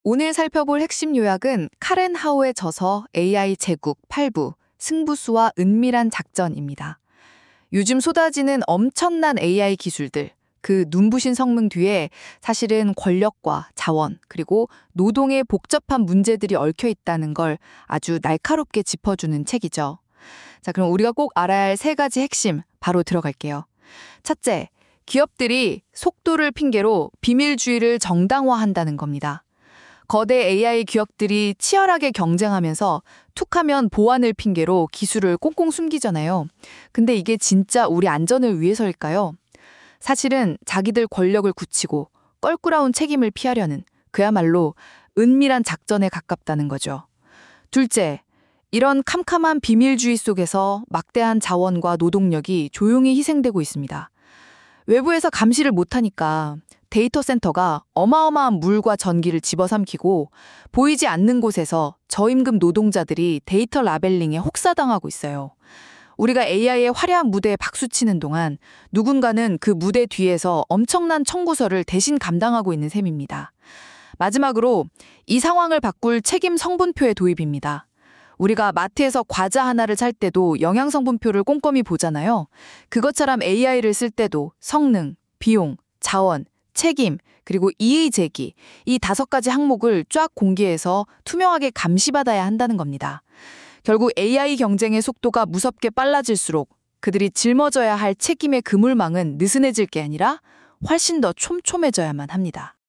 오늘 살펴볼 핵심 요약은 카렌 하우의 저서 AI 제국 8부 승부수와 은밀한 작전입니다. 요즘 쏟아지는 엄청난 AI 기술들, 그 눈부신 성능 뒤에 사실은 권력과 자원, 그리고 노동의 복잡한 문제들이 얽혀 있다는 걸 아주 날카롭게 짚어주는 책이죠. 자, 그럼 우리가 꼭 알아야 할 세 가지 핵심 바로 들어갈게요. 첫째, 기업들이 속도를 핑계로 비밀주의를 정당화한다는 겁니다. 거대 AI 기업들이 치열하게 경쟁하면서 툭하면 보안을 핑계로 기술을 꽁꽁 숨기잖아요. 근데 이게 진짜 우리 안전을 위해서일까요? 사실은 자기들 권력을 굳히고 껄끄러운 책임을 피하려는 그야말로 은밀한 작전에 가깝다는 거죠. 둘째, 이런 캄캄한 비밀주의 속에서 막대한 자원과 노동력이 조용히 희생되고 있습니다. 외부에서 감시를 못하니까 데이터 센터가 어마어마한 물과 전기를 집어삼키고 보이지 않는 곳에서 저임금 노동자들이 데이터 라벨링에 혹사당하고 있어요. 우리가 AI의 화려한 무대에 박수치는 동안 누군가는 그 무대 뒤에서 엄청난 청구서를 대신 감당하고 있는 셈입니다. 마지막으로 이 상황을 바꿀 책임 성분표의 도입입니다. 우리가 마트에서 과자 하나를 살 때도 영양성분표를 꼼꼼히 보잖아요. 그것처럼 AI를 쓸 때도 성능, 비용, 자원, 책임, 그리고 이의 제기, 이 5가지 항목을 쫙 공개해서 투명하게 감시받아야 한다는 겁니다. 결국 AI 경쟁의 속도가 무섭게 빨라질수록 그들이 짊어져야 할 책임의 그물망은 느슨해질 게 아니라 훨씬 더 촘촘해져야만 합니다.